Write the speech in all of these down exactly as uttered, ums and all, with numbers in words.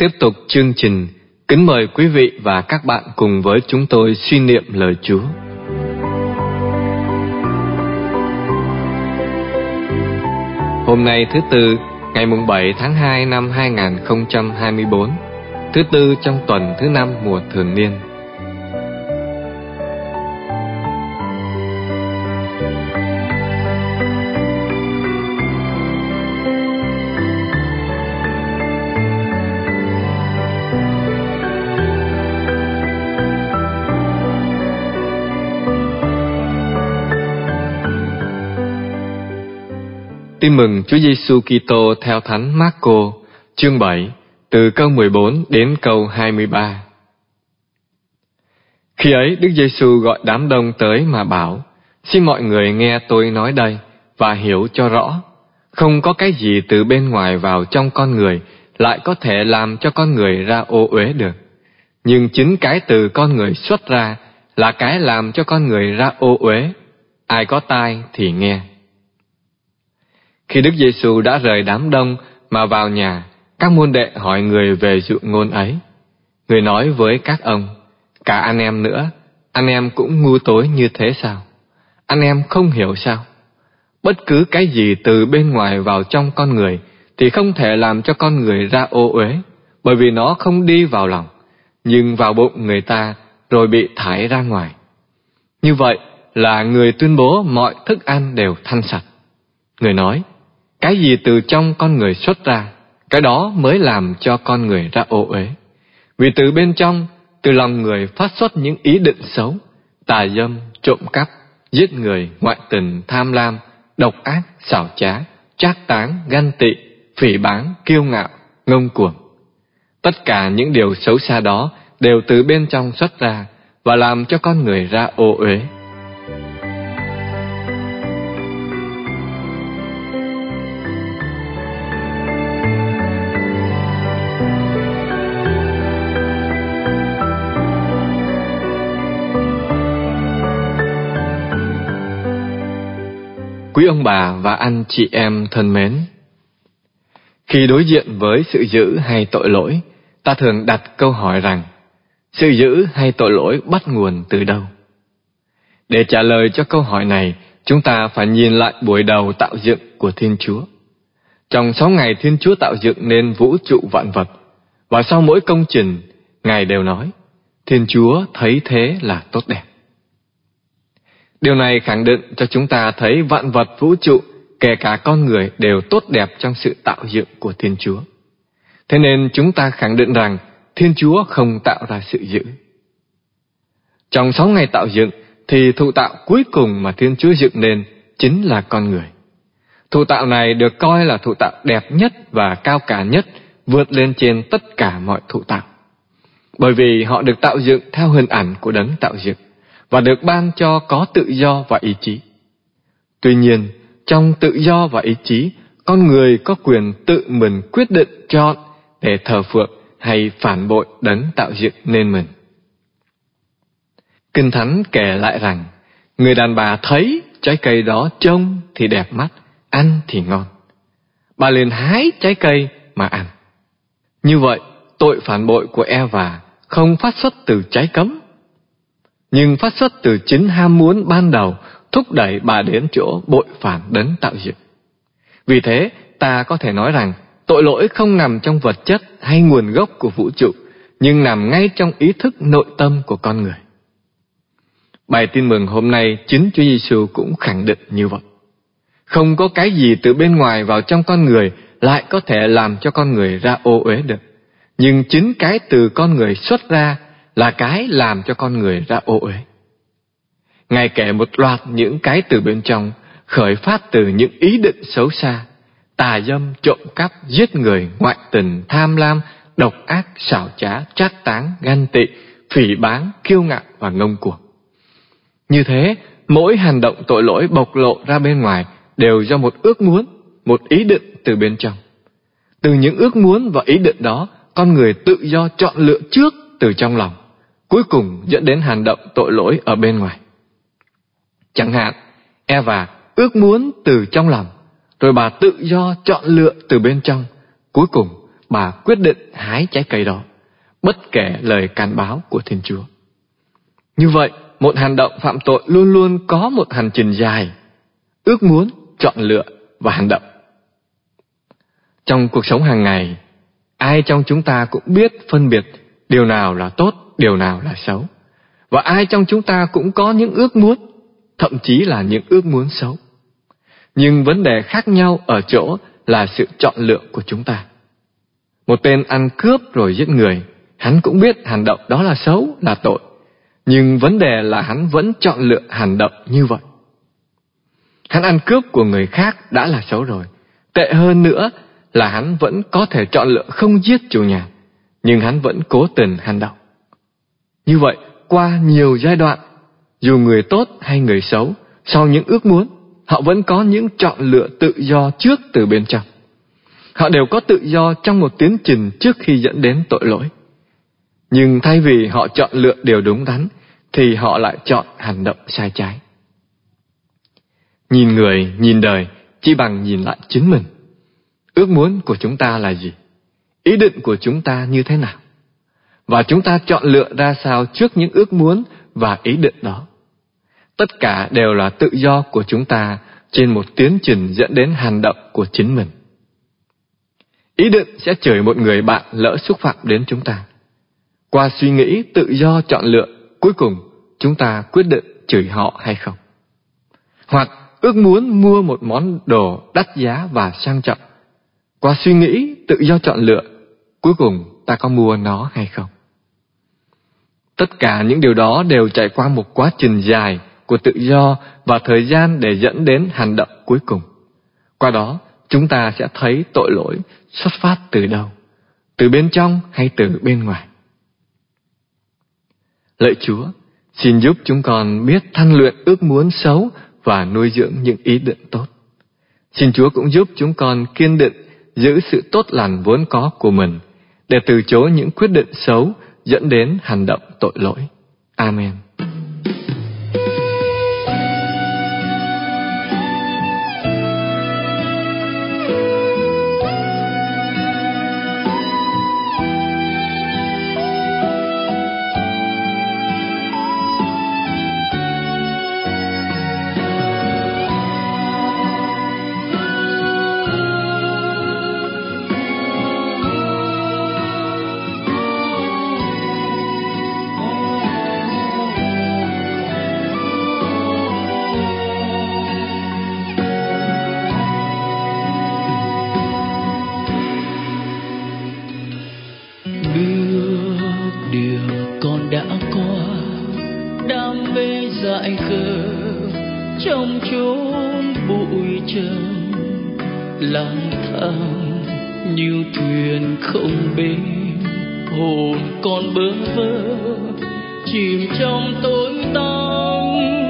Tiếp tục chương trình, kính mời quý vị và các bạn cùng với chúng tôi suy niệm lời Chúa. Hôm nay thứ Tư, ngày mùng bảy tháng hai năm hai nghìn không trăm hai mươi bốn, thứ Tư trong tuần thứ năm mùa thường niên. Tin mừng Chúa Giêsu Kitô theo Thánh Mác-cô, chương bảy, từ câu mười bốn đến câu hai mươi ba. Khi ấy, Đức Giêsu gọi đám đông tới mà bảo: Xin mọi người nghe tôi nói đây và hiểu cho rõ. Không có cái gì từ bên ngoài vào trong con người lại có thể làm cho con người ra ô uế được. Nhưng chính cái từ con người xuất ra là cái làm cho con người ra ô uế. Ai có tai thì nghe. Khi Đức Giêsu đã rời đám đông mà vào nhà, các môn đệ hỏi người về dụ ngôn ấy. Người nói với các ông: Cả anh em nữa, anh em cũng ngu tối như thế sao? Anh em không hiểu sao? Bất cứ cái gì từ bên ngoài vào trong con người thì không thể làm cho con người ra ô uế, bởi vì nó không đi vào lòng, nhưng vào bụng người ta rồi bị thải ra ngoài. Như vậy là người tuyên bố mọi thức ăn đều thanh sạch. Người nói: Cái gì từ trong con người xuất ra, cái đó mới làm cho con người ra ô uế. Vì từ bên trong, từ lòng người phát xuất những ý định xấu, tà dâm, trộm cắp, giết người, ngoại tình, tham lam, độc ác, xảo trá, trác táng, ganh tị, phỉ báng, kiêu ngạo, ngông cuồng. Tất cả những điều xấu xa đó đều từ bên trong xuất ra và làm cho con người ra ô uế. Quý ông bà và anh chị em thân mến, khi đối diện với sự dữ hay tội lỗi, ta thường đặt câu hỏi rằng, sự dữ hay tội lỗi bắt nguồn từ đâu? Để trả lời cho câu hỏi này, chúng ta phải nhìn lại buổi đầu tạo dựng của Thiên Chúa. Trong sáu ngày Thiên Chúa tạo dựng nên vũ trụ vạn vật, và sau mỗi công trình, Ngài đều nói, Thiên Chúa thấy thế là tốt đẹp. Điều này khẳng định cho chúng ta thấy vạn vật vũ trụ, kể cả con người, đều tốt đẹp trong sự tạo dựng của Thiên Chúa. Thế nên chúng ta khẳng định rằng Thiên Chúa không tạo ra sự dữ. Trong sáu ngày tạo dựng thì thụ tạo cuối cùng mà Thiên Chúa dựng nên chính là con người. Thụ tạo này được coi là thụ tạo đẹp nhất và cao cả nhất, vượt lên trên tất cả mọi thụ tạo. Bởi vì họ được tạo dựng theo hình ảnh của Đấng tạo dựng và được ban cho có tự do và ý chí. Tuy nhiên, trong tự do và ý chí, con người có quyền tự mình quyết định chọn để thờ phượng hay phản bội Đấng tạo dựng nên mình. Kinh Thánh kể lại rằng, người đàn bà thấy trái cây đó trông thì đẹp mắt, ăn thì ngon. Bà liền hái trái cây mà ăn. Như vậy, tội phản bội của Eva không phát xuất từ trái cấm, nhưng phát xuất từ chính ham muốn ban đầu thúc đẩy bà đến chỗ bội phản Đấng tạo dựng. Vì thế, ta có thể nói rằng tội lỗi không nằm trong vật chất hay nguồn gốc của vũ trụ, nhưng nằm ngay trong ý thức nội tâm của con người. Bài tin mừng hôm nay, chính Chúa Giêsu cũng khẳng định như vậy. Không có cái gì từ bên ngoài vào trong con người lại có thể làm cho con người ra ô uế được, nhưng chính cái từ con người xuất ra là cái làm cho con người ra ô uế. Ngài kể một loạt những cái từ bên trong khởi phát từ những ý định xấu xa, tà dâm, trộm cắp, giết người, ngoại tình, tham lam, độc ác, xảo trá, trác táng, ganh tị, phỉ báng, kiêu ngạo và ngông cuồng. Như thế, mỗi hành động tội lỗi bộc lộ ra bên ngoài đều do một ước muốn, một ý định từ bên trong. Từ những ước muốn và ý định đó, con người tự do chọn lựa trước từ trong lòng, cuối cùng dẫn đến hành động tội lỗi ở bên ngoài. Chẳng hạn, Eva ước muốn từ trong lòng, rồi bà tự do chọn lựa từ bên trong, cuối cùng bà quyết định hái trái cây đó, bất kể lời can báo của Thiên Chúa. Như vậy, một hành động phạm tội luôn luôn có một hành trình dài, ước muốn, chọn lựa và hành động. Trong cuộc sống hàng ngày, ai trong chúng ta cũng biết phân biệt điều nào là tốt, điều nào là xấu. Và ai trong chúng ta cũng có những ước muốn, thậm chí là những ước muốn xấu. Nhưng vấn đề khác nhau ở chỗ là sự chọn lựa của chúng ta. Một tên ăn cướp rồi giết người, hắn cũng biết hành động đó là xấu, là tội. Nhưng vấn đề là hắn vẫn chọn lựa hành động như vậy. Hắn ăn cướp của người khác đã là xấu rồi. Tệ hơn nữa là hắn vẫn có thể chọn lựa không giết chủ nhà, nhưng hắn vẫn cố tình hành động. Như vậy, qua nhiều giai đoạn, dù người tốt hay người xấu, sau những ước muốn, họ vẫn có những chọn lựa tự do trước từ bên trong. Họ đều có tự do trong một tiến trình trước khi dẫn đến tội lỗi. Nhưng thay vì họ chọn lựa điều đúng đắn, thì họ lại chọn hành động sai trái. Nhìn người, nhìn đời, chỉ bằng nhìn lại chính mình. Ước muốn của chúng ta là gì? Ý định của chúng ta như thế nào? Và chúng ta chọn lựa ra sao trước những ước muốn và ý định đó? Tất cả đều là tự do của chúng ta trên một tiến trình dẫn đến hành động của chính mình. Ý định sẽ chửi một người bạn lỡ xúc phạm đến chúng ta. Qua suy nghĩ tự do chọn lựa, cuối cùng chúng ta quyết định chửi họ hay không. Hoặc ước muốn mua một món đồ đắt giá và sang trọng. Qua suy nghĩ tự do chọn lựa, cuối cùng ta có mua nó hay không. Tất cả những điều đó đều trải qua một quá trình dài của tự do và thời gian để dẫn đến hành động cuối cùng. Qua đó, chúng ta sẽ thấy tội lỗi xuất phát từ đâu, từ bên trong hay từ bên ngoài. Lạy Chúa, xin giúp chúng con biết thanh luyện ước muốn xấu và nuôi dưỡng những ý định tốt. Xin Chúa cũng giúp chúng con kiên định giữ sự tốt lành vốn có của mình, để từ chối những quyết định xấu dẫn đến hành động tội lỗi. Amen. dại khờ trong chốn bụi trần, lang thang như thuyền không bến, hồn còn bơ vơ chìm trong tối tăm.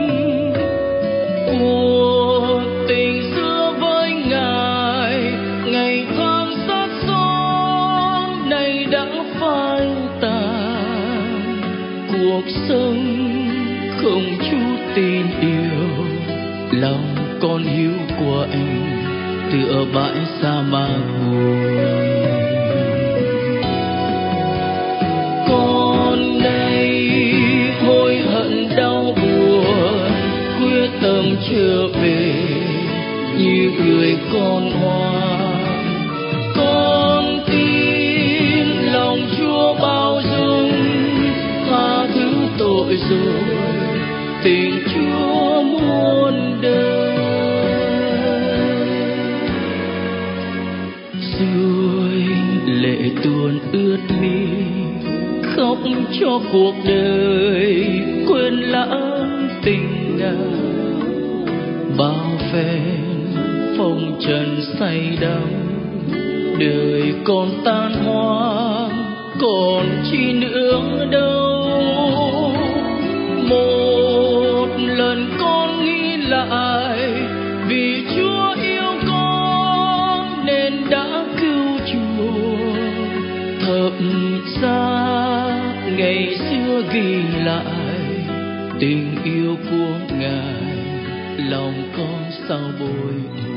Cuộc tình xưa với ngài ngày tháng sát son nay đã phai tàn, cuộc sống không chút tin yêu, lòng con hiu quạnh tựa bãi sa mạc buồn. Con nay hối hận đau buồn, quyết tâm trở về như người con hoang. Con tin lòng Chúa bao dung, tha thứ tội rồi tình Chúa muôn đời. Rồi lệ tuôn ướt mi, khóc cho cuộc đời quên lãng tình ngàn. Bao phen phong trần say đắm, đời còn tan hoang còn chi nữa đâu. Một lần con nghĩ lại, vì Chúa yêu con nên đã cứu chuộc. Thậm ra ngày xưa ghi lại tình yêu của Ngài, lòng con sao bồi